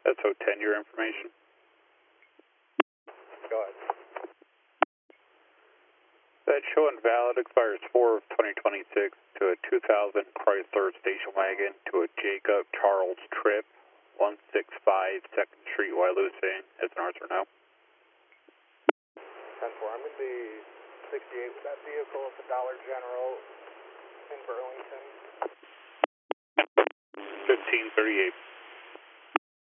That's so 10-year information. Go ahead. That show invalid expires 4 of 2026 to a 2000 Chrysler station wagon to a Jacob Charles Tripp, 165 2nd Street, Wyalusing. As an answer, no. 10-4. I'm going to be 68 with that vehicle at the Dollar General in Burlington. 1538.